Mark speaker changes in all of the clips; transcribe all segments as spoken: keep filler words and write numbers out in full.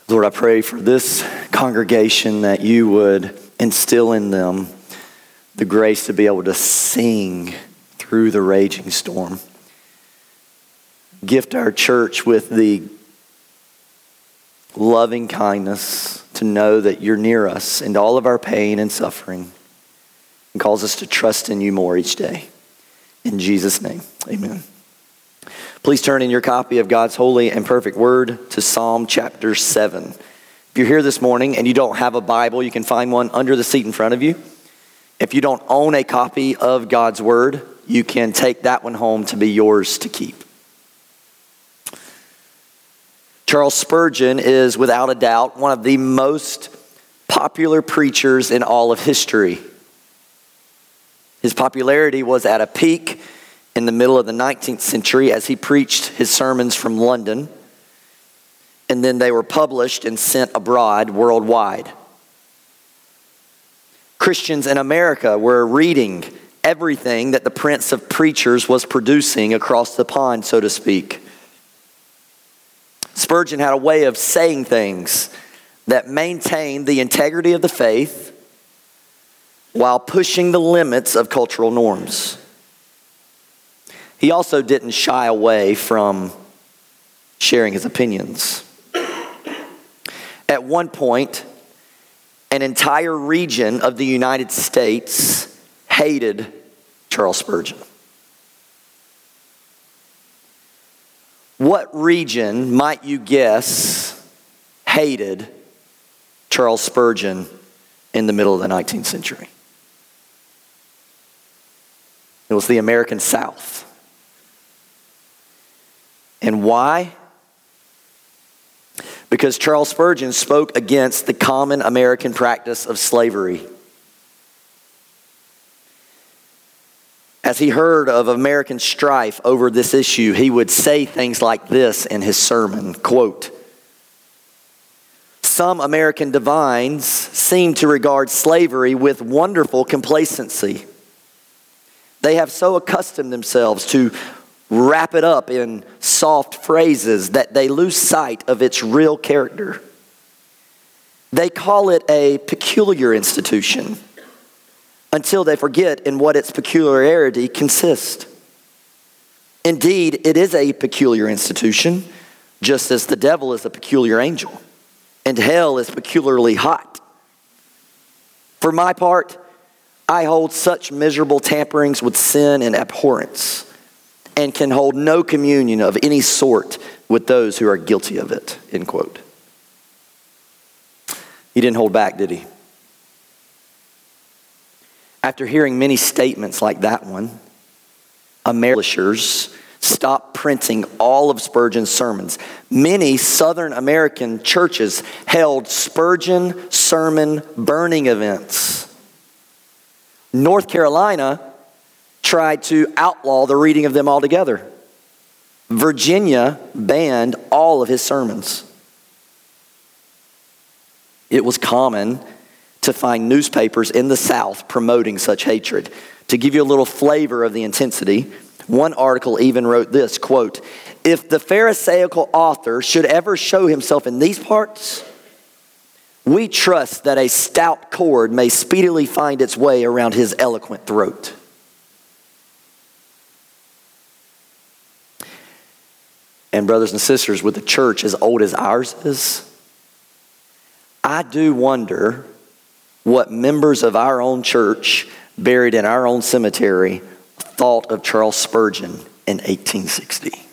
Speaker 1: Lord, I pray for this congregation that you would instill in them the grace to be able to sing through the raging storm. Gift our church with the loving kindness to know that you're near us in all of our pain and suffering, and calls us to trust in you more each day. In Jesus' name, amen. Please turn in your copy of God's holy and perfect word to Psalm chapter seven. If you're here this morning and you don't have a Bible, you can find one under the seat in front of you. If you don't own a copy of God's word, you can take that one home to be yours to keep. Charles Spurgeon is without a doubt one of the most popular preachers in all of history. His popularity was at a peak in the middle of the nineteenth century as he preached his sermons from London, and then they were published and sent abroad worldwide. Christians in America were reading everything that the Prince of Preachers was producing across the pond, so to speak. Spurgeon had a way of saying things that maintained the integrity of the faith while pushing the limits of cultural norms. He also didn't shy away from sharing his opinions. At one point, an entire region of the United States hated Charles Spurgeon. What region might you guess hated Charles Spurgeon in the middle of the nineteenth century? It was the American South. And why? Because Charles Spurgeon spoke against the common American practice of slavery. As he heard of American strife over this issue, he would say things like this in his sermon, quote, "Some American divines seem to regard slavery with wonderful complacency. They have so accustomed themselves to wrap it up in soft phrases that they lose sight of its real character. They call it a peculiar institution until they forget in what its peculiarity consists. Indeed, it is a peculiar institution, just as the devil is a peculiar angel, and hell is peculiarly hot. For my part, I hold such miserable tamperings with sin in abhorrence, and can hold no communion of any sort with those who are guilty of it," end quote. He didn't hold back, did he? After hearing many statements like that one, Americans stopped printing all of Spurgeon's sermons. Many Southern American churches held Spurgeon sermon burning events. North Carolina tried to outlaw the reading of them altogether. Virginia banned all of his sermons. It was common to find newspapers in the South promoting such hatred. To give you a little flavor of the intensity, one article even wrote this, quote, "If the Pharisaical author should ever show himself in these parts, we trust that a stout cord may speedily find its way around his eloquent throat." And brothers and sisters, with a church as old as ours is, I do wonder what members of our own church buried in our own cemetery thought of Charles Spurgeon in eighteen sixty.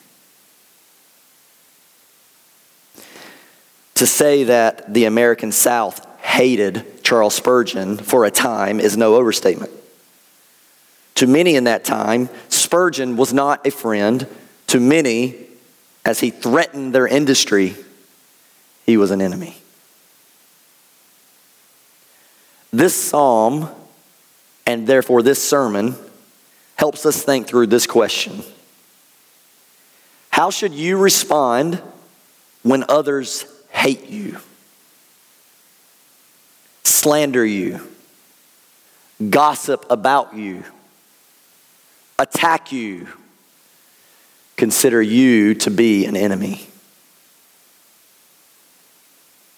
Speaker 1: To say that the American South hated Charles Spurgeon for a time is no overstatement. To many in that time, Spurgeon was not a friend. To many, as he threatened their industry, he was an enemy. This psalm, and therefore this sermon, helps us think through this question. How should you respond when others hate you, slander you, gossip about you, attack you, consider you to be an enemy?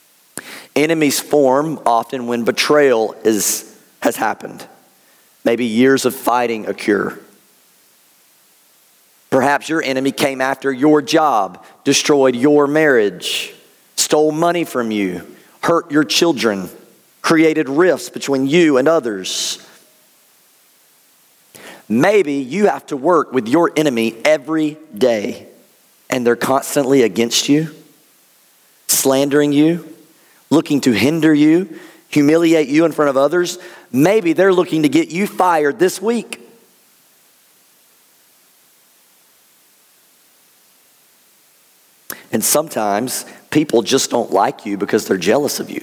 Speaker 1: Enemies form often when betrayal is, has happened. Maybe years of fighting occur. Perhaps your enemy came after your job, destroyed your marriage, stole money from you, hurt your children, created rifts between you and others. Maybe you have to work with your enemy every day, and they're constantly against you, slandering you, looking to hinder you, humiliate you in front of others. Maybe they're looking to get you fired this week. And sometimes people just don't like you because they're jealous of you.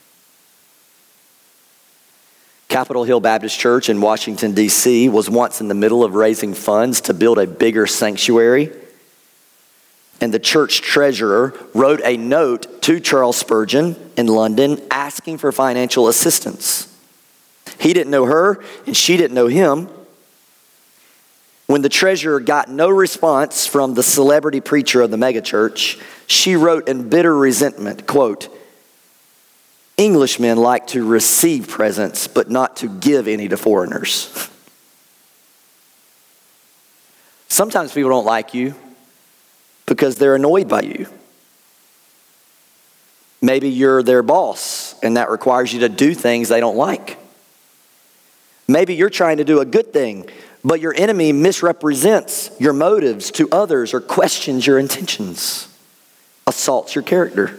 Speaker 1: Capitol Hill Baptist Church in Washington, D C was once in the middle of raising funds to build a bigger sanctuary. And the church treasurer wrote a note to Charles Spurgeon in London asking for financial assistance. He didn't know her, and she didn't know him. When the treasurer got no response from the celebrity preacher of the megachurch, she wrote in bitter resentment, quote, "Englishmen like to receive presents, but not to give any to foreigners." Sometimes people don't like you because they're annoyed by you. Maybe you're their boss, and that requires you to do things they don't like. Maybe you're trying to do a good thing, but your enemy misrepresents your motives to others or questions your intentions, assaults your character.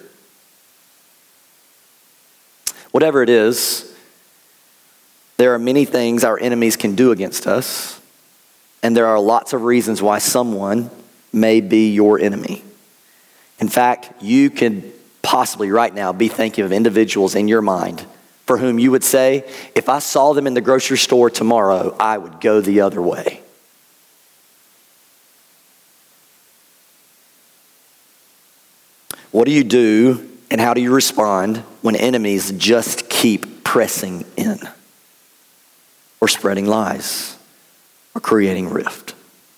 Speaker 1: Whatever it is, there are many things our enemies can do against us, and there are lots of reasons why someone may be your enemy. In fact, you can possibly right now be thinking of individuals in your mind for whom you would say, if I saw them in the grocery store tomorrow, I would go the other way. What do you do and how do you respond when enemies just keep pressing in or spreading lies or creating rift?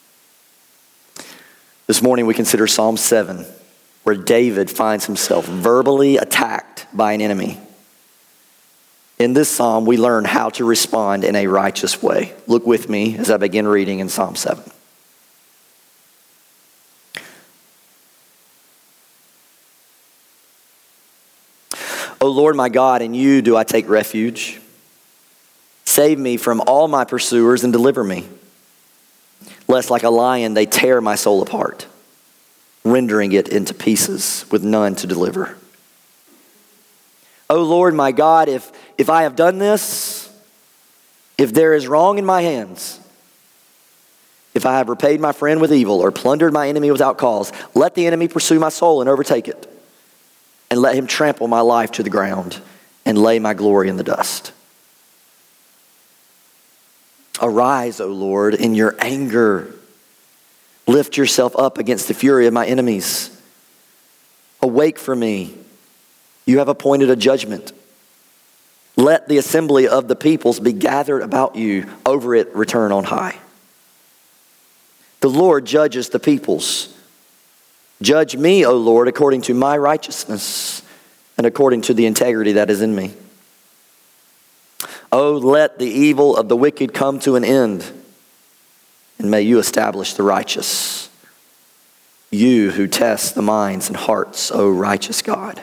Speaker 1: This morning we consider Psalm seven, where David finds himself verbally attacked by an enemy. In this psalm, we learn how to respond in a righteous way. Look with me as I begin reading in Psalm seven. O Lord my God, in you do I take refuge. Save me from all my pursuers and deliver me, lest like a lion they tear my soul apart, rendering it into pieces with none to deliver. O Lord my God, if, if I have done this, if there is wrong in my hands, if I have repaid my friend with evil or plundered my enemy without cause, let the enemy pursue my soul and overtake it, and let him trample my life to the ground and lay my glory in the dust. Arise, O Lord, in your anger. Lift yourself up against the fury of my enemies. Awake for me. You have appointed a judgment. Let the assembly of the peoples be gathered about you. Over it return on high. The Lord judges the peoples. Judge me, O Lord, according to my righteousness and according to the integrity that is in me. Oh, let the evil of the wicked come to an end, and may you establish the righteous. You who test the minds and hearts, O righteous God.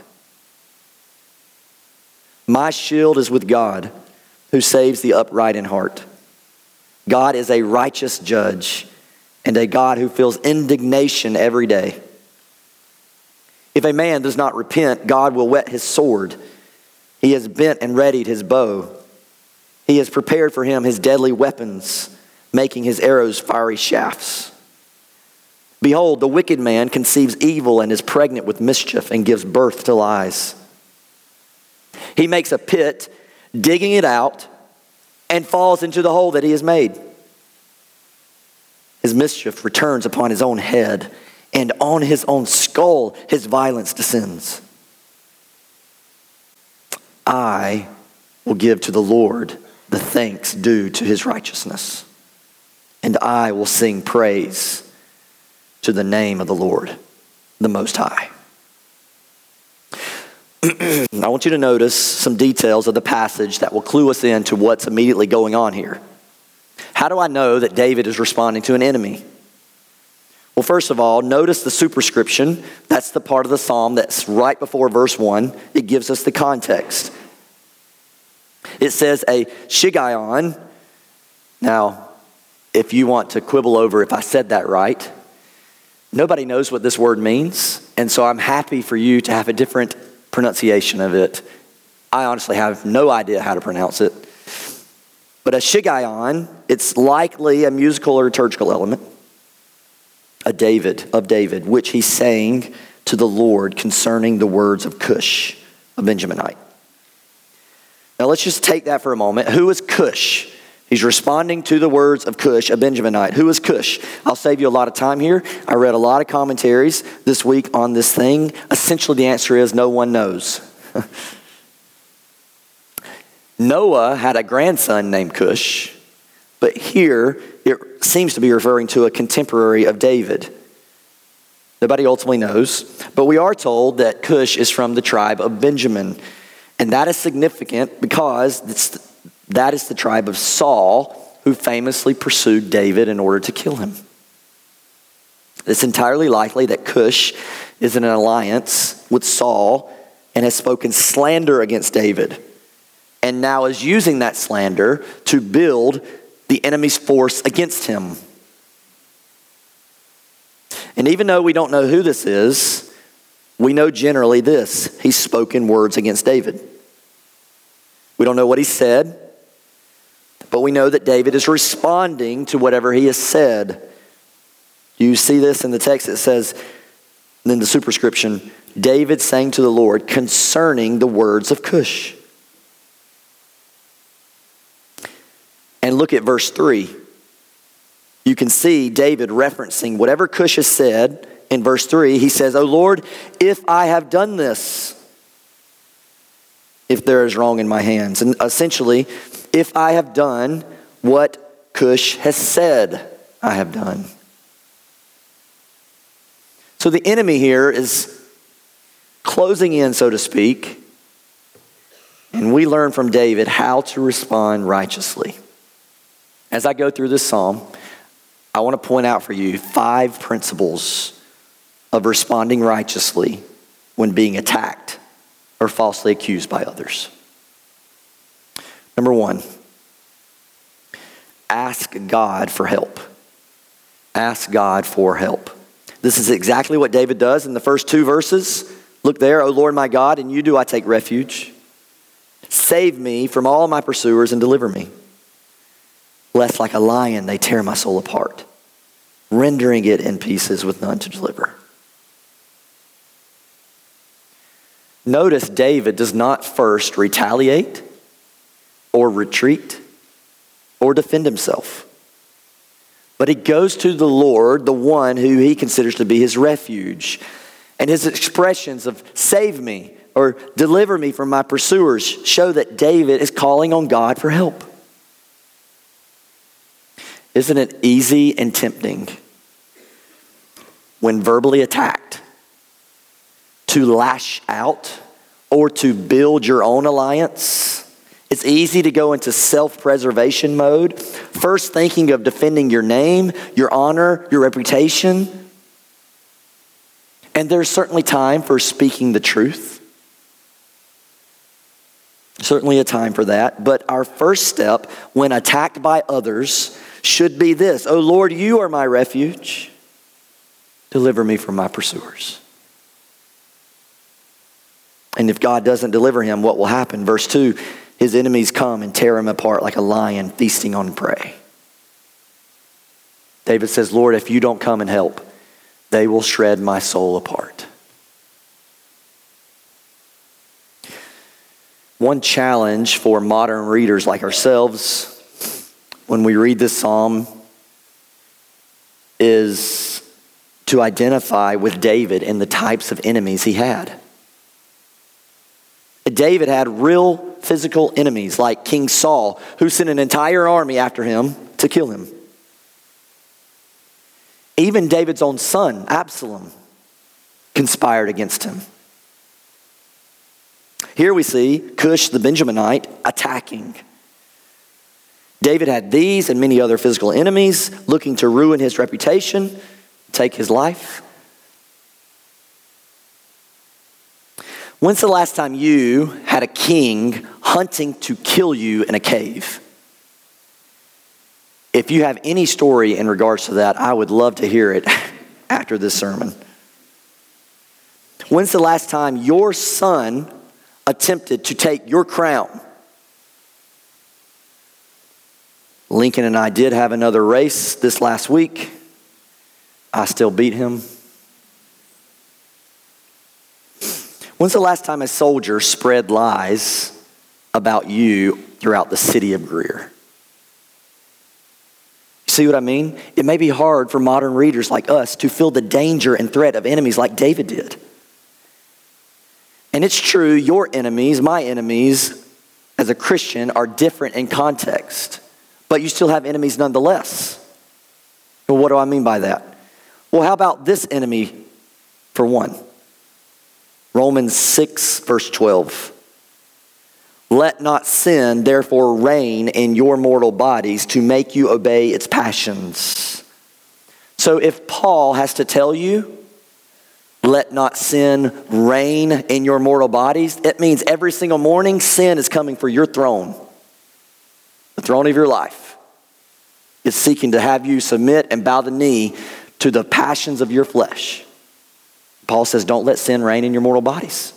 Speaker 1: My shield is with God, who saves the upright in heart. God is a righteous judge and a God who feels indignation every day. If a man does not repent, God will whet his sword. He has bent and readied his bow. He has prepared for him his deadly weapons, making his arrows fiery shafts. Behold, the wicked man conceives evil and is pregnant with mischief and gives birth to lies. He makes a pit, digging it out, and falls into the hole that he has made. His mischief returns upon his own head, and on his own skull his violence descends. I will give to the Lord the thanks due to his righteousness, and I will sing praise to the name of the Lord, the Most High. I want you to notice some details of the passage that will clue us in to what's immediately going on here. How do I know that David is responding to an enemy? Well, first of all, notice the superscription. That's the part of the psalm that's right before verse one. It gives us the context. It says a Shiggaion. Now, if you want to quibble over if I said that right, nobody knows what this word means, and so I'm happy for you to have a different pronunciation of it. I honestly have no idea how to pronounce it. But a Shiggaion, it's likely a musical or liturgical element. A David, of David, which he sang to the Lord concerning the words of Cush, a Benjaminite. Now let's just take that for a moment. Who is Cush? He's responding to the words of Cush, a Benjaminite. Who is Cush? I'll save you a lot of time here. I read a lot of commentaries this week on this thing. Essentially, the answer is no one knows. Noah had a grandson named Cush, but here it seems to be referring to a contemporary of David. Nobody ultimately knows, but we are told that Cush is from the tribe of Benjamin, and that is significant because it's that is the tribe of Saul, who famously pursued David in order to kill him. It's entirely likely that Cush is in an alliance with Saul and has spoken slander against David, and now is using that slander to build the enemy's force against him. And even though we don't know who this is, we know generally this: he's spoken words against David. We don't know what he said, but we know that David is responding to whatever he has said. You see this in the text. It says, in the superscription, David sang to the Lord concerning the words of Cush. And look at verse three. You can see David referencing whatever Cush has said. In verse three, he says, "O Lord, if I have done this, if there is wrong in my hands." And essentially, if I have done what Cush has said I have done. So the enemy here is closing in, so to speak, and we learn from David how to respond righteously. As I go through this psalm, I want to point out for you five principles of responding righteously when being attacked or falsely accused by others. Number one, ask God for help. Ask God for help. This is exactly what David does in the first two verses. Look there, "O Lord my God, in you do I take refuge. Save me from all my pursuers and deliver me. Lest like a lion they tear my soul apart, rendering it in pieces with none to deliver." Notice David does not first retaliate or retreat or defend himself, but he goes to the Lord, the one who he considers to be his refuge. And his expressions of "save me" or "deliver me from my pursuers" show that David is calling on God for help. Isn't it easy and tempting when verbally attacked to lash out or to build your own alliance? It's easy to go into self-preservation mode, first thinking of defending your name, your honor, your reputation. And there's certainly time for speaking the truth. Certainly a time for that. But our first step when attacked by others should be this: "O Lord, you are my refuge. Deliver me from my pursuers." And if God doesn't deliver him, what will happen? Verse two, his enemies come and tear him apart like a lion feasting on prey. David says, "Lord, if you don't come and help, they will shred my soul apart." One challenge for modern readers like ourselves when we read this psalm is to identify with David and the types of enemies he had. David had real physical enemies like King Saul, who sent an entire army after him to kill him. Even David's own son, Absalom, conspired against him. Here we see Cush the Benjaminite attacking. David had these and many other physical enemies looking to ruin his reputation, take his life. When's the last time you had a king hunting to kill you in a cave? If you have any story in regards to that, I would love to hear it after this sermon. When's the last time your son attempted to take your crown? Lincoln and I did have another race this last week. I still beat him. When's the last time a soldier spread lies about you throughout the city of Greer? You see what I mean? It may be hard for modern readers like us to feel the danger and threat of enemies like David did. And it's true, your enemies, my enemies, as a Christian, are different in context. But you still have enemies nonetheless. Well, what do I mean by that? Well, how about this enemy for one? Romans six, verse twelve. Let not sin therefore reign in your mortal bodies to make you obey its passions. So if Paul has to tell you, let not sin reign in your mortal bodies, it means every single morning sin is coming for your throne. The throne of your life. It's seeking to have you submit and bow the knee to the passions of your flesh. Paul says, don't let sin reign in your mortal bodies.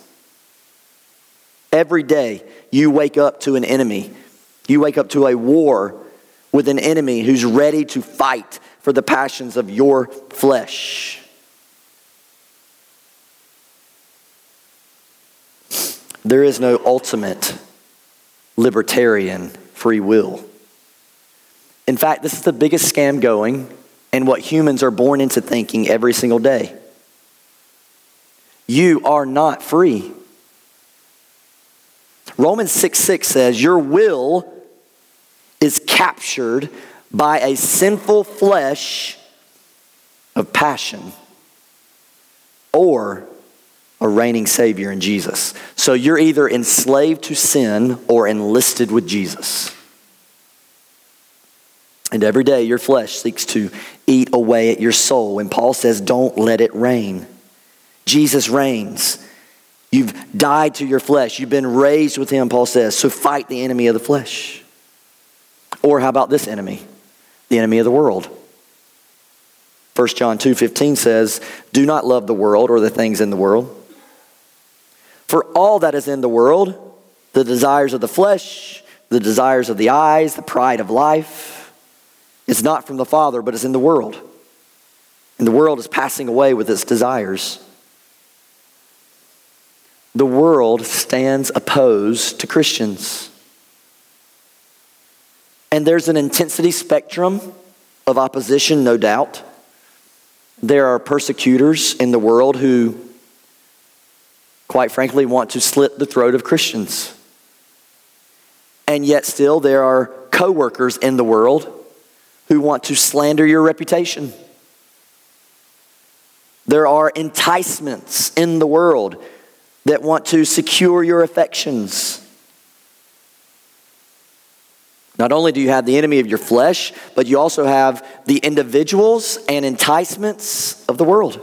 Speaker 1: Every day you wake up to an enemy. You wake up to a war with an enemy who's ready to fight for the passions of your flesh. There is no ultimate libertarian free will. In fact, this is the biggest scam going and what humans are born into thinking every single day. You are not free. Romans six six says, your will is captured by a sinful flesh of passion or a reigning Savior in Jesus. So you're either enslaved to sin or enlisted with Jesus. And every day your flesh seeks to eat away at your soul. And Paul says, don't let it reign. Jesus reigns. You've died to your flesh. You've been raised with him, Paul says. So fight the enemy of the flesh. Or how about this enemy? The enemy of the world. First John two fifteen says, do not love the world or the things in the world. For all that is in the world, the desires of the flesh, the desires of the eyes, the pride of life, is not from the Father, but is in the world. And the world is passing away with its desires. The world stands opposed to Christians. And there's an intensity spectrum of opposition, no doubt. There are persecutors in the world who, quite frankly, want to slit the throat of Christians. And yet still there are co-workers in the world who want to slander your reputation. There are enticements in the world that want to secure your affections. Not only do you have the enemy of your flesh, but you also have the individuals and enticements of the world.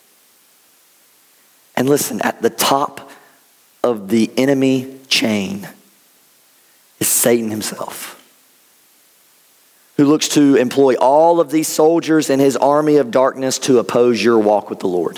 Speaker 1: And listen, at the top of the enemy chain is Satan himself, who looks to employ all of these soldiers in his army of darkness to oppose your walk with the Lord.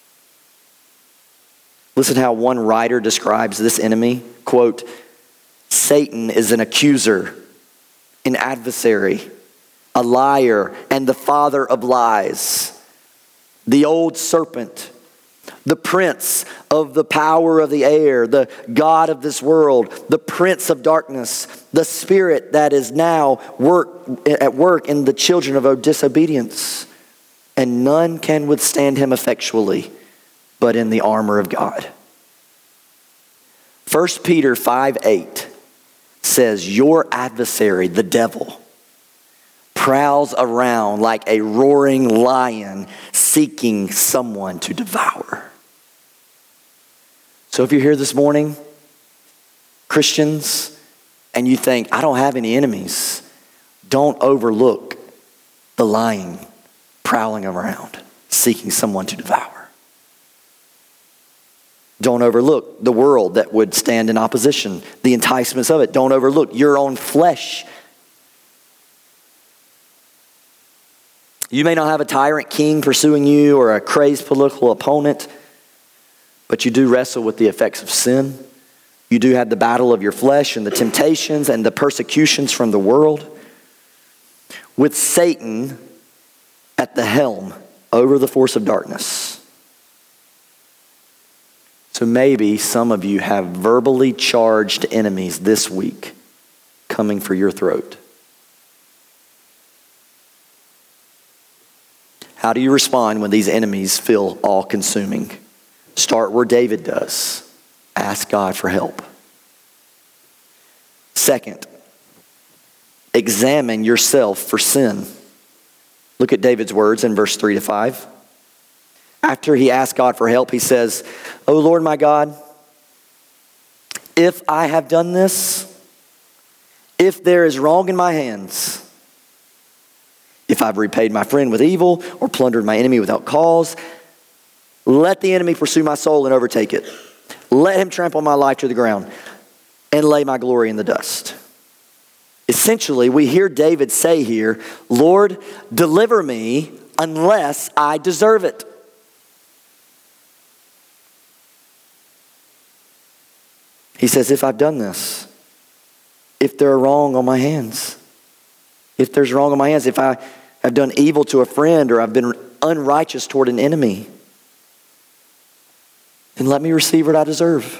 Speaker 1: Listen how one writer describes this enemy. Quote, Satan is an accuser, an adversary, a liar, and the father of lies, the old serpent, the prince of the power of the air, the god of this world, the prince of darkness, the spirit that is now work, at work in the children of disobedience. And none can withstand him effectually, but in the armor of God. First Peter five eight says, your adversary, the devil, prowls around like a roaring lion seeking someone to devour. So if you're here this morning Christians and you think, I don't have any enemies, don't overlook the lion prowling around, seeking someone to devour. Don't overlook the world that would stand in opposition, the enticements of it. Don't overlook your own flesh. You may not have a tyrant king pursuing you or a crazed political opponent, but you do wrestle with the effects of sin. You do have the battle of your flesh and the temptations and the persecutions from the world, with Satan at the helm over the force of darkness. So maybe some of you have verbally charged enemies this week coming for your throat. How do you respond when these enemies feel all-consuming? Start where David does. Ask God for help. Second, examine yourself for sin. Look at David's words in verse three to five. After he asked God for help, he says, "O Lord my God, if I have done this, if there is wrong in my hands, if I've repaid my friend with evil or plundered my enemy without cause, let the enemy pursue my soul and overtake it. Let him trample my life to the ground and lay my glory in the dust." Essentially, we hear David say here, Lord, deliver me unless I deserve it. He says, if I've done this, if there are wrong on my hands, if there's wrong on my hands, if I have done evil to a friend or I've been unrighteous toward an enemy, then let me receive what I deserve.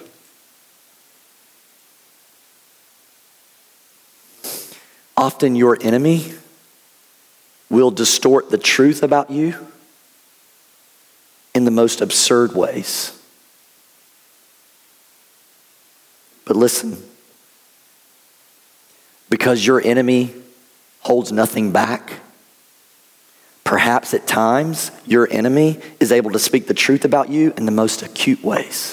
Speaker 1: Often your enemy will distort the truth about you in the most absurd ways. But listen, because your enemy holds nothing back, perhaps at times your enemy is able to speak the truth about you in the most acute ways.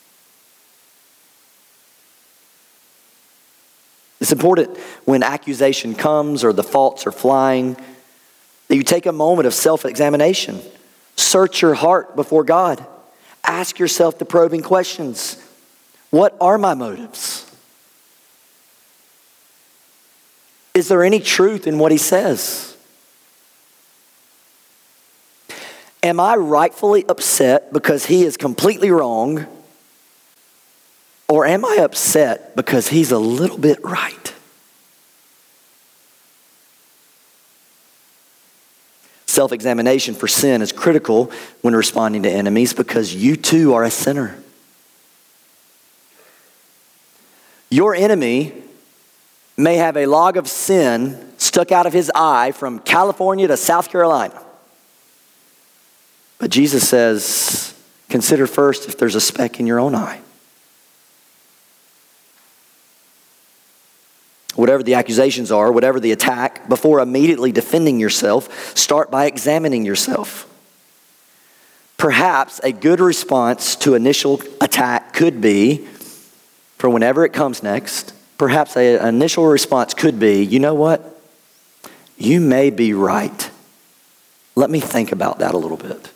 Speaker 1: It's important when accusation comes or the faults are flying that you take a moment of self-examination. Search your heart before God. Ask yourself the probing questions. What are my motives? Is there any truth in what he says? Am I rightfully upset because he is completely wrong? Or am I upset because he's a little bit right? Self-examination for sin is critical when responding to enemies because you too are a sinner. Your enemy may have a log of sin stuck out of his eye from California to South Carolina. But Jesus says, consider first if there's a speck in your own eye. Whatever the accusations are, whatever the attack, before immediately defending yourself, start by examining yourself. Perhaps a good response to initial attack could be, for whenever it comes next, perhaps a, an initial response could be, you know what? You may be right. Let me think about that a little bit.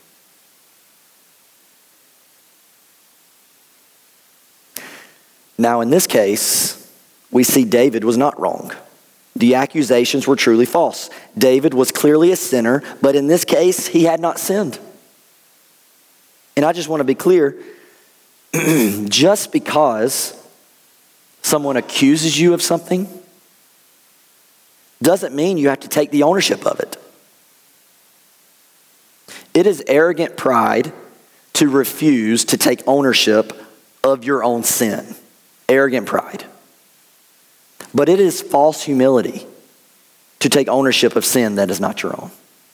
Speaker 1: Now, in this case, we see David was not wrong. The accusations were truly false. David was clearly a sinner, but in this case, he had not sinned. And I just want to be clear, just because someone accuses you of something doesn't mean you have to take the ownership of it. It is arrogant pride to refuse to take ownership of your own sin. Arrogant pride. But it is false humility to take ownership of sin that is not your own.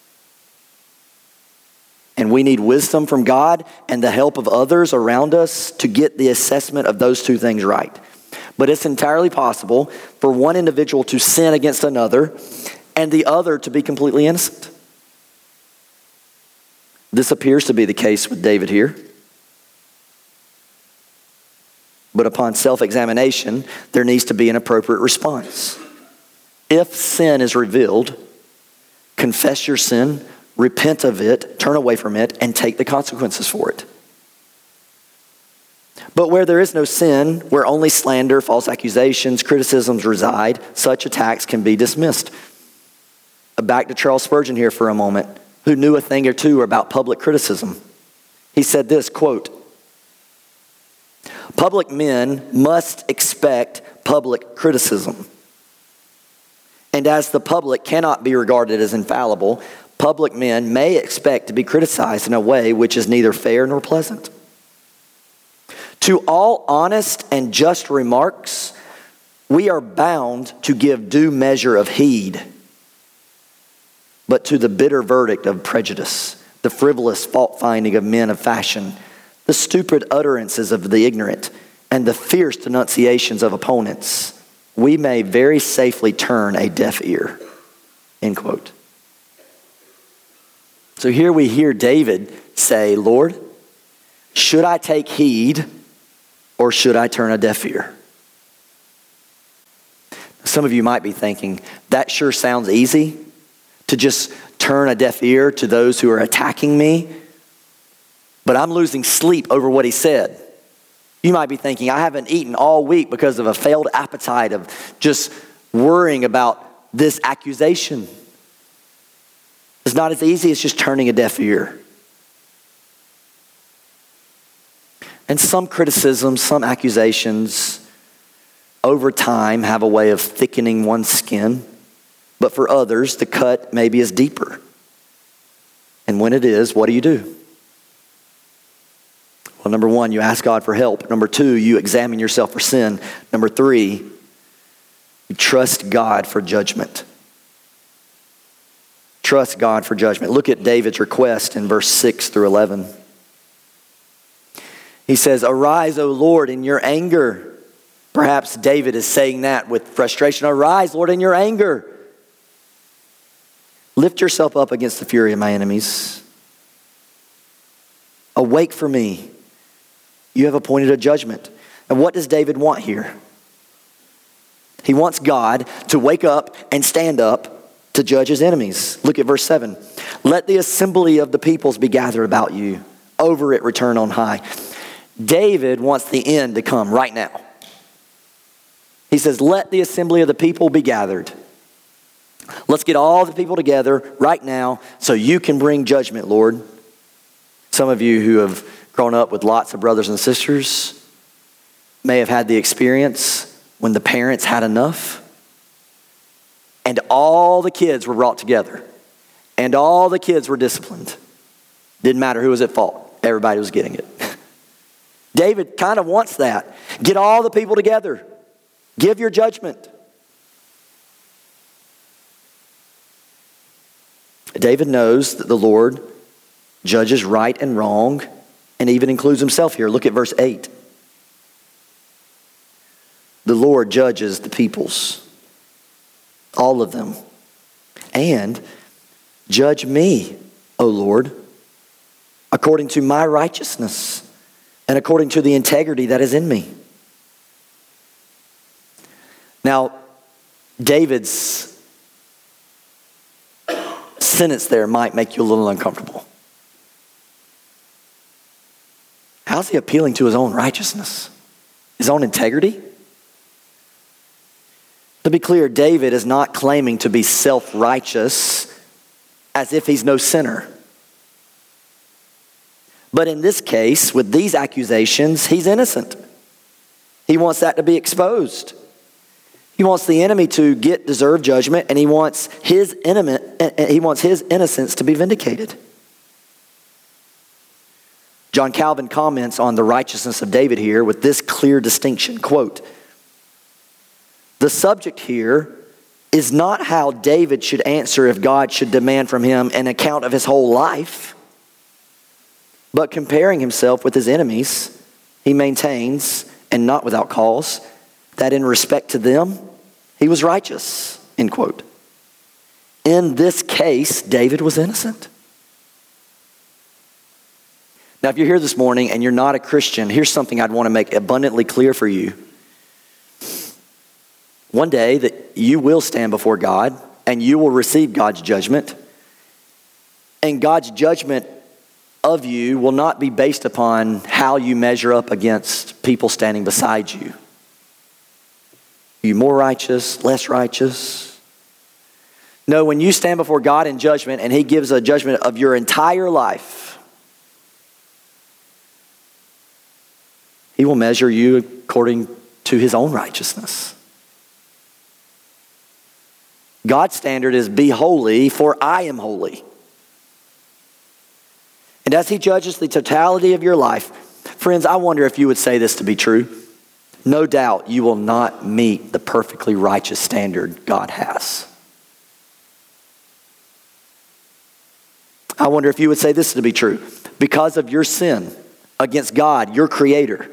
Speaker 1: And we need wisdom from God and the help of others around us to get the assessment of those two things right. But it's entirely possible for one individual to sin against another and the other to be completely innocent. This appears to be the case with David here. But upon self-examination, there needs to be an appropriate response. If sin is revealed, confess your sin, repent of it, turn away from it, and take the consequences for it. But where there is no sin, where only slander, false accusations, criticisms reside, such attacks can be dismissed. Back to Charles Spurgeon here for a moment, who knew a thing or two about public criticism. He said this, quote, "Public men must expect public criticism. And as the public cannot be regarded as infallible, public men may expect to be criticized in a way which is neither fair nor pleasant. To all honest and just remarks, we are bound to give due measure of heed. But to the bitter verdict of prejudice, the frivolous fault-finding of men of fashion, the stupid utterances of the ignorant, and the fierce denunciations of opponents, we may very safely turn a deaf ear." End quote. So here we hear David say, "Lord, should I take heed or should I turn a deaf ear?" Some of you might be thinking, that sure sounds easy, to just turn a deaf ear to those who are attacking me, but I'm losing sleep over what he said. You might be thinking, I haven't eaten all week because of a failed appetite of just worrying about this accusation. It's not as easy as just turning a deaf ear. And some criticisms, some accusations, over time have a way of thickening one's skin. But for others, the cut maybe is deeper. And when it is, what do you do? Well, number one, you ask God for help. Number two, you examine yourself for sin. Number three, you trust God for judgment. Trust God for judgment. Look at David's request in verse six through eleven. He says, "Arise, O Lord, in your anger." Perhaps David is saying that with frustration. "Arise, Lord, in your anger. Lift yourself up against the fury of my enemies. Awake for me. You have appointed a judgment." And what does David want here? He wants God to wake up and stand up to judge his enemies. Look at verse seven. "Let the assembly of the peoples be gathered about you. Over it return on high." David wants the end to come right now. He says, let the assembly of the people be gathered. Let's get all the people together right now so you can bring judgment, Lord. Some of you who have grown up with lots of brothers and sisters may have had the experience when the parents had enough and all the kids were brought together and all the kids were disciplined. Didn't matter who was at fault. Everybody was getting it. David kind of wants that. Get all the people together. Give your judgment. David knows that the Lord judges right and wrong and even includes himself here. Look at verse eight. The Lord judges the peoples, all of them. And judge me, O Lord, according to my righteousness and according to the integrity that is in me. Now, David's sentence there might make you a little uncomfortable. How's he appealing to his own righteousness? His own integrity? To be clear, David is not claiming to be self-righteous as if he's no sinner. But in this case, with these accusations, he's innocent. He wants that to be exposed. He wants the enemy to get deserved judgment, and he wants his enemy, he wants his innocence to be vindicated. John Calvin comments on the righteousness of David here with this clear distinction, quote, "The subject here is not how David should answer if God should demand from him an account of his whole life, but comparing himself with his enemies, he maintains, and not without cause, that in respect to them, he was righteous," end quote. In this case, David was innocent. Now, if you're here this morning and you're not a Christian, here's something I'd want to make abundantly clear for you. One day that you will stand before God and you will receive God's judgment. And God's judgment of you will not be based upon how you measure up against people standing beside you. Are you more righteous, less righteous? No, when you stand before God in judgment and He gives a judgment of your entire life, He will measure you according to His own righteousness. God's standard is be holy, for I am holy. And as He judges the totality of your life, friends, I wonder if you would say this to be true. No doubt you will not meet the perfectly righteous standard God has. I wonder if you would say this to be true. Because of your sin against God, your Creator,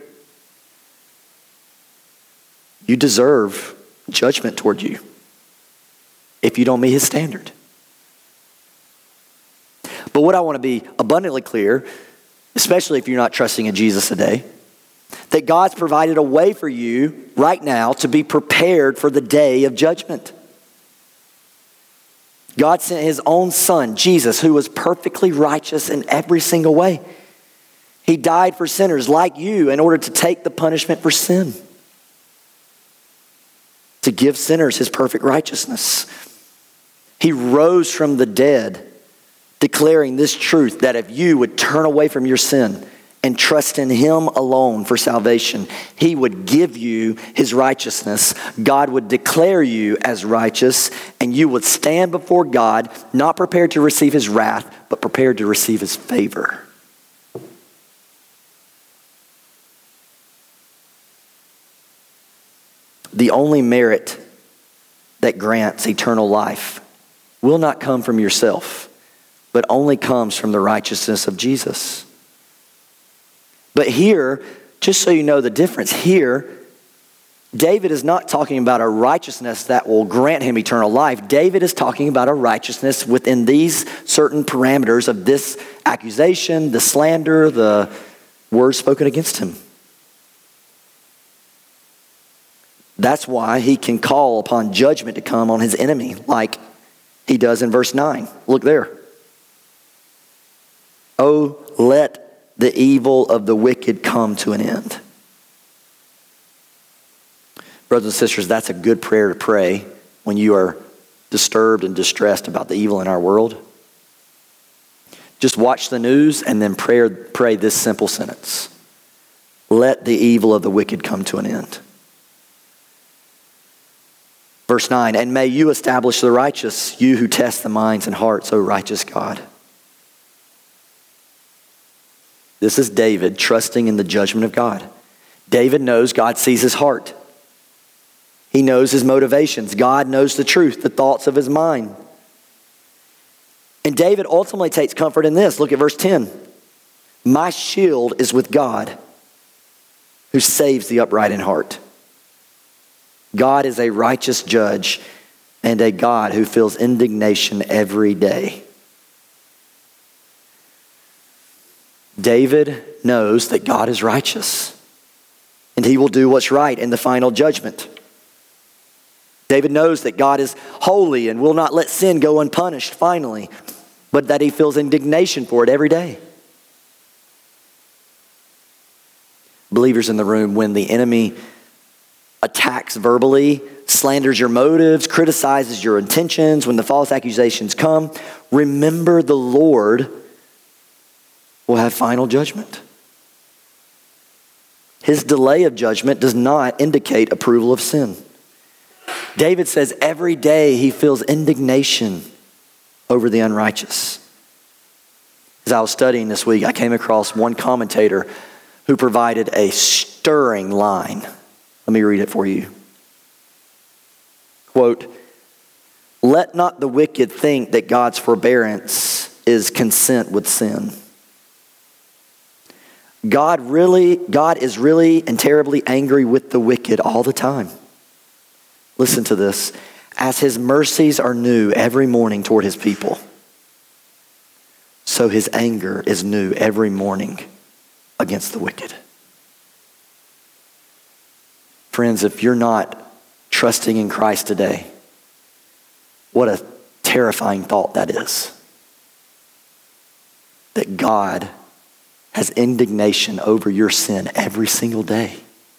Speaker 1: you deserve judgment toward you if you don't meet His standard. But what I want to be abundantly clear, especially if you're not trusting in Jesus today, that God's provided a way for you right now to be prepared for the day of judgment. God sent His own Son, Jesus, who was perfectly righteous in every single way. He died for sinners like you in order to take the punishment for sin, to give sinners His perfect righteousness. He rose from the dead, declaring this truth, that if you would turn away from your sin and trust in Him alone for salvation, He would give you His righteousness. God would declare you as righteous, and you would stand before God, not prepared to receive His wrath, but prepared to receive His favor. The only merit that grants eternal life will not come from yourself, but only comes from the righteousness of Jesus. But here, just so you know the difference, here, David is not talking about a righteousness that will grant him eternal life. David is talking about a righteousness within these certain parameters of this accusation, the slander, the words spoken against him. That's why he can call upon judgment to come on his enemy, like he does in verse nine. Look there. Oh, let the evil of the wicked come to an end. Brothers and sisters, that's a good prayer to pray when you are disturbed and distressed about the evil in our world. Just watch the news and then pray, pray this simple sentence. Let the evil of the wicked come to an end. Verse nine, and may you establish the righteous, you who test the minds and hearts, O righteous God. This is David trusting in the judgment of God. David knows God sees his heart. He knows his motivations. God knows the truth, the thoughts of his mind. And David ultimately takes comfort in this. Look at verse ten. My shield is with God, who saves the upright in heart. God is a righteous judge and a God who feels indignation every day. David knows that God is righteous and He will do what's right in the final judgment. David knows that God is holy and will not let sin go unpunished finally, but that he feels indignation for it every day. Believers in the room, when the enemy attacks verbally, slanders your motives, criticizes your intentions, when the false accusations come, remember the Lord will have final judgment. His delay of judgment does not indicate approval of sin. David says every day he feels indignation over the unrighteous. As I was studying this week, I came across one commentator who provided a stirring line. Let me read it for you. Quote, let not the wicked think that God's forbearance is consent with sin. God really, God is really and terribly angry with the wicked all the time. Listen to this. As His mercies are new every morning toward His people, so His anger is new every morning against the wicked. Friends, if you're not trusting in Christ today, what a terrifying thought that is. That God has indignation over your sin every single day.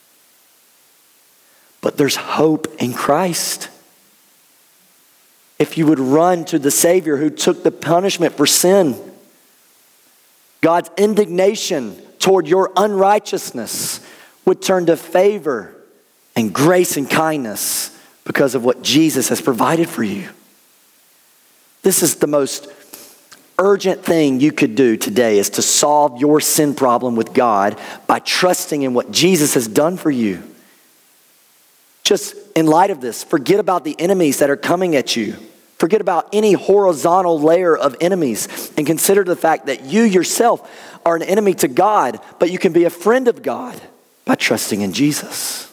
Speaker 1: But there's hope in Christ. If you would run to the Savior who took the punishment for sin, God's indignation toward your unrighteousness would turn to favor and grace and kindness because of what Jesus has provided for you. This is the most urgent thing you could do today, is to solve your sin problem with God by trusting in what Jesus has done for you. Just in light of this, forget about the enemies that are coming at you. Forget about any horizontal layer of enemies and consider the fact that you yourself are an enemy to God, but you can be a friend of God by trusting in Jesus.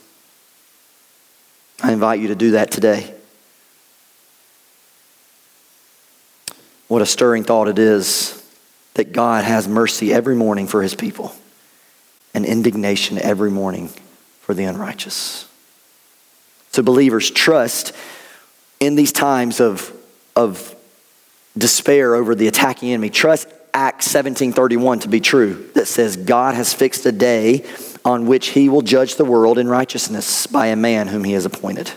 Speaker 1: I invite you to do that today. What a stirring thought it is that God has mercy every morning for his people and indignation every morning for the unrighteous. So believers, trust in these times of, of despair over the attacking enemy. Trust Acts seventeen thirty-one to be true, that says God has fixed a day on which he will judge the world in righteousness by a man whom he has appointed.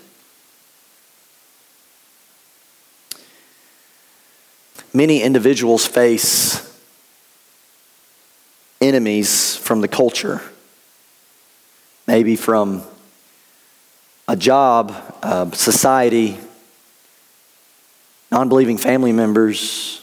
Speaker 1: Many individuals face enemies from the culture, maybe from a job, uh, society, non-believing family members,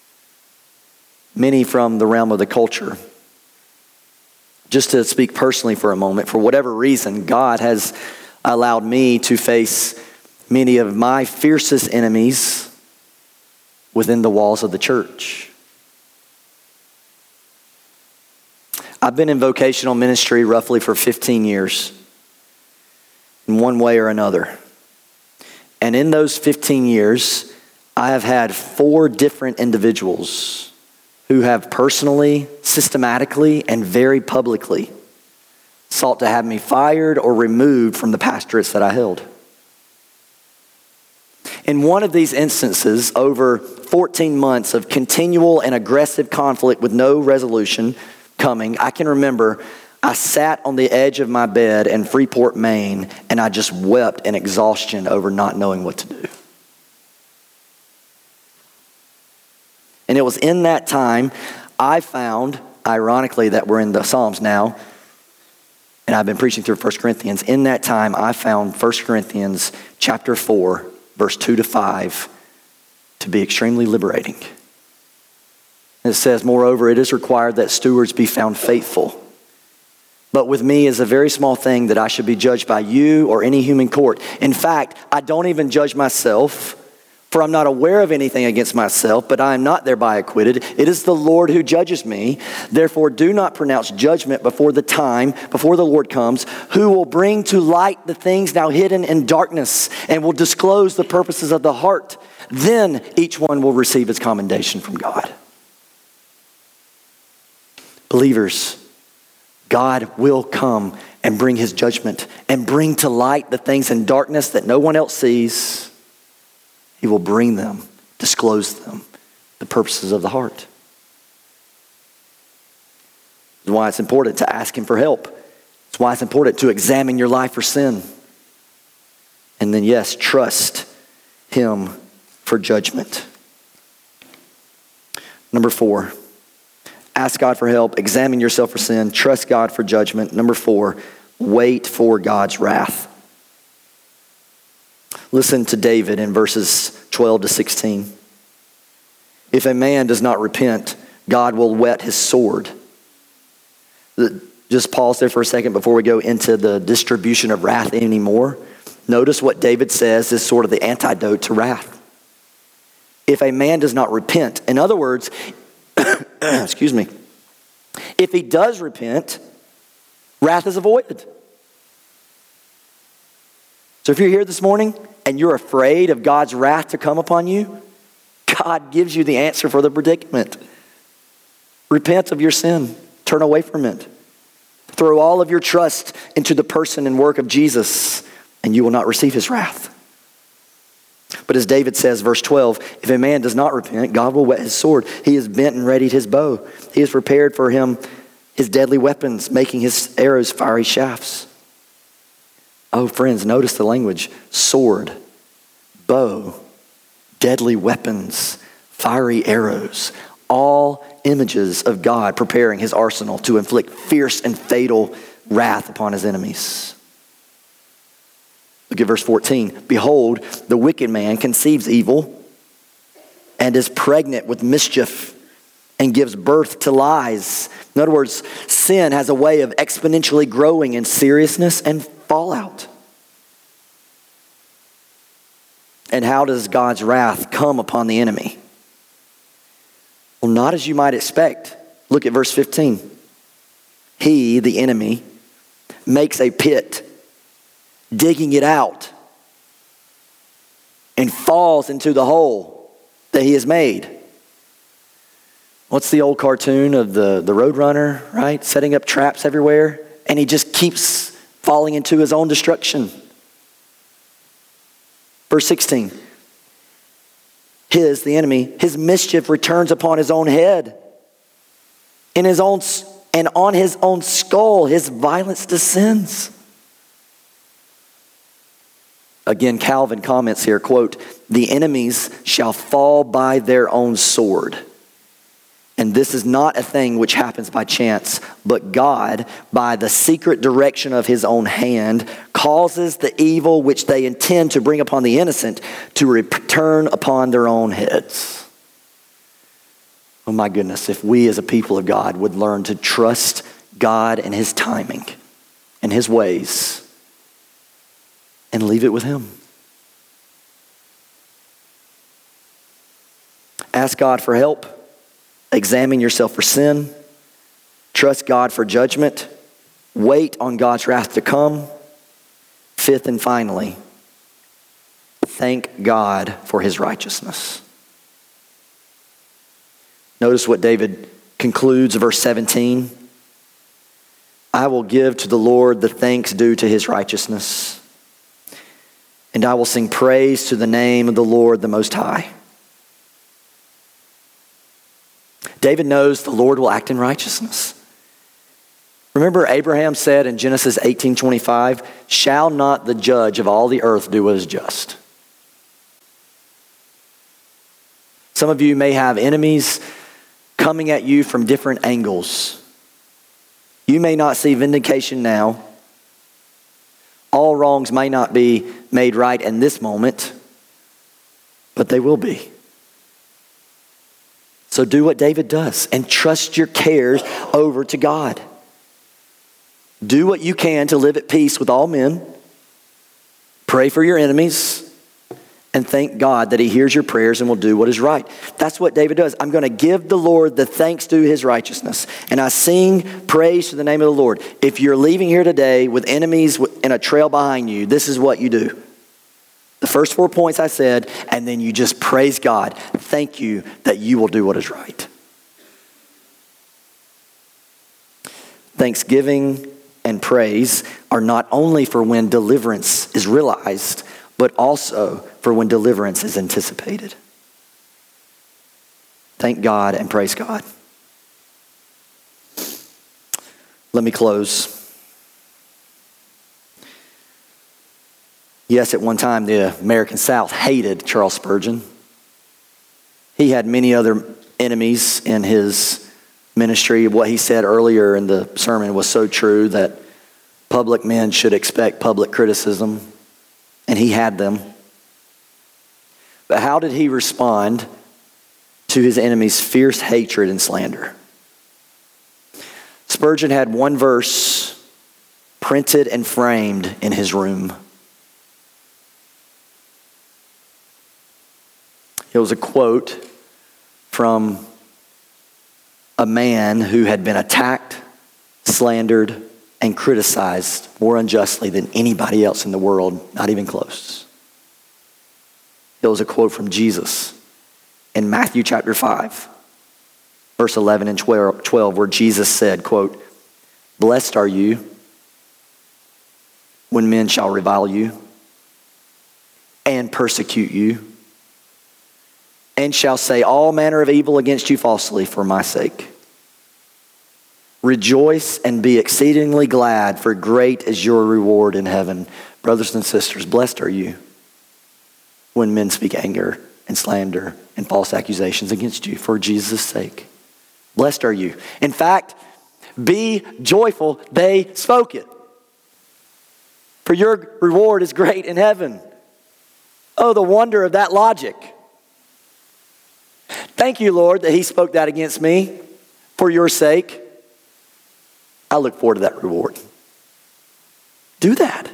Speaker 1: many from the realm of the culture. Just to speak personally for a moment, for whatever reason, God has allowed me to face many of my fiercest enemies within the walls of the church. I've been in vocational ministry roughly for fifteen years, in one way or another. And in those fifteen years, I have had four different individuals who have personally, systematically, and very publicly sought to have me fired or removed from the pastorates that I held. In one of these instances, over fourteen months of continual and aggressive conflict with no resolution coming, I can remember I sat on the edge of my bed in Freeport, Maine, and I just wept in exhaustion over not knowing what to do. And it was in that time I found, ironically, that we're in the Psalms now, and I've been preaching through First Corinthians. In that time, I found First Corinthians chapter four, verse two to five, to be extremely liberating. It says, moreover, it is required that stewards be found faithful. But with me is a very small thing that I should be judged by you or any human court. In fact, I don't even judge myself, for I'm not aware of anything against myself, but I am not thereby acquitted. It is the Lord who judges me. Therefore, do not pronounce judgment before the time, before the Lord comes, who will bring to light the things now hidden in darkness and will disclose the purposes of the heart. Then each one will receive his commendation from God. Believers, God will come and bring his judgment and bring to light the things in darkness that no one else sees. He will bring them, disclose them, the purposes of the heart. That's why it's important to ask him for help. That's why it's important to examine your life for sin. And then, yes, trust him for judgment. Number four, ask God for help, examine yourself for sin, trust God for judgment. Number four, wait for God's wrath. Listen to David in verses twelve to sixteen. If a man does not repent, God will whet his sword. Just pause there for a second before we go into the distribution of wrath anymore. Notice what David says is sort of the antidote to wrath. If a man does not repent, in other words, excuse me, if he does repent, wrath is avoided. So if you're here this morning and you're afraid of God's wrath to come upon you, God gives you the answer for the predicament. Repent of your sin. Turn away from it. Throw all of your trust into the person and work of Jesus, and you will not receive his wrath. But as David says, verse twelve, if a man does not repent, God will whet his sword. He has bent and readied his bow. He has prepared for him his deadly weapons, making his arrows fiery shafts. Oh, friends, notice the language. Sword, bow, deadly weapons, fiery arrows. All images of God preparing his arsenal to inflict fierce and fatal wrath upon his enemies. Look at verse fourteen. Behold, the wicked man conceives evil and is pregnant with mischief and gives birth to lies. In other words, sin has a way of exponentially growing in seriousness and fallout. And how does God's wrath come upon the enemy? Well, not as you might expect. Look at verse fifteen. He, the enemy, makes a pit, digging it out, and falls into the hole that he has made. What's the old cartoon of the, the Roadrunner, right? Setting up traps everywhere, and he just keeps falling into his own destruction. Verse sixteen. His, the enemy, his mischief returns upon his own head. In his own, and on his own skull, his violence descends. Again, Calvin comments here, quote, the enemies shall fall by their own sword. And this is not a thing which happens by chance, but God, by the secret direction of his own hand, causes the evil which they intend to bring upon the innocent to return upon their own heads. Oh my goodness, if we as a people of God would learn to trust God and his timing and his ways and leave it with him. Ask God for help. Examine yourself for sin. Trust God for judgment. Wait on God's wrath to come. Fifth and finally, thank God for his righteousness. Notice what David concludes, verse seventeen. I will give to the Lord the thanks due to his righteousness, and I will sing praise to the name of the Lord the Most High. David knows the Lord will act in righteousness. Remember, Abraham said in Genesis eighteen twenty-five, shall not the judge of all the earth do what is just? Some of you may have enemies coming at you from different angles. You may not see vindication now. All wrongs may not be made right in this moment, but they will be. So do what David does and trust your cares over to God. Do what you can to live at peace with all men. Pray for your enemies and thank God that he hears your prayers and will do what is right. That's what David does. I'm going to give the Lord the thanks due his righteousness. And I sing praise to the name of the Lord. If you're leaving here today with enemies in a trail behind you, this is what you do. The first four points I said, and then you just praise God. Thank you that you will do what is right. Thanksgiving and praise are not only for when deliverance is realized, but also for when deliverance is anticipated. Thank God and praise God. Let me close. Yes, at one time, the American South hated Charles Spurgeon. He had many other enemies in his ministry. What he said earlier in the sermon was so true that public men should expect public criticism, and he had them. But how did he respond to his enemies' fierce hatred and slander? Spurgeon had one verse printed and framed in his room. It was a quote from a man who had been attacked, slandered, and criticized more unjustly than anybody else in the world, not even close. It was a quote from Jesus in Matthew chapter five, verse eleven and twelve, where Jesus said, quote, Blessed are you when men shall revile you and persecute you, and shall say all manner of evil against you falsely for my sake. Rejoice and be exceedingly glad, for great is your reward in heaven. Brothers and sisters, blessed are you when men speak anger and slander and false accusations against you for Jesus' sake. Blessed are you. In fact, be joyful they spoke it, for your reward is great in heaven. Oh, the wonder of that logic. Thank you, Lord, that he spoke that against me for your sake. I look forward to that reward. Do that.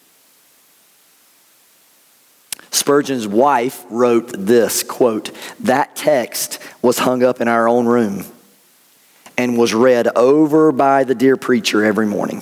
Speaker 1: Spurgeon's wife wrote this, quote, "That text was hung up in our own room and was read over by the dear preacher every morning,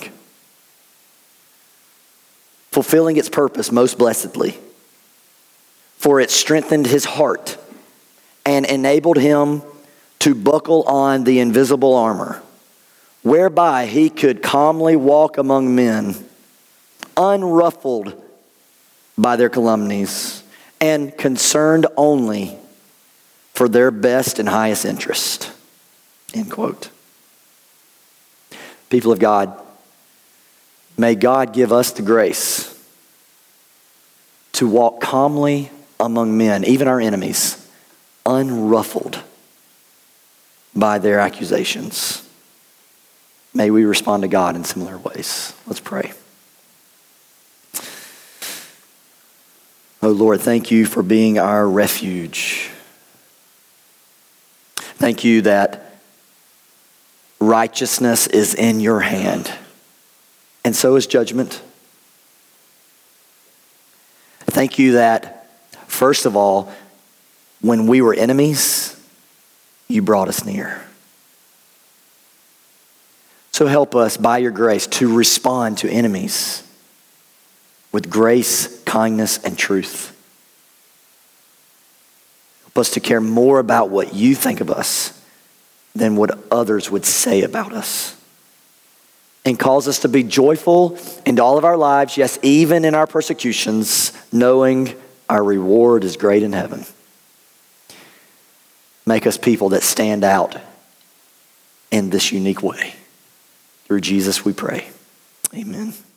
Speaker 1: fulfilling its purpose most blessedly. For it strengthened his heart and enabled him to buckle on the invisible armor, whereby he could calmly walk among men, unruffled by their calumnies, and concerned only for their best and highest interest." End quote. People of God, may God give us the grace to walk calmly among men, even our enemies, unruffled by their accusations. May we respond to God in similar ways. Let's pray. Oh Lord, thank you for being our refuge. Thank you that righteousness is in your hand, and so is judgment. Thank you that, first of all, when we were enemies, you brought us near. So help us by your grace to respond to enemies with grace, kindness, and truth. Help us to care more about what you think of us than what others would say about us. And cause us to be joyful in all of our lives, yes, even in our persecutions, knowing our reward is great in heaven. Make us people that stand out in this unique way. Through Jesus we pray. Amen.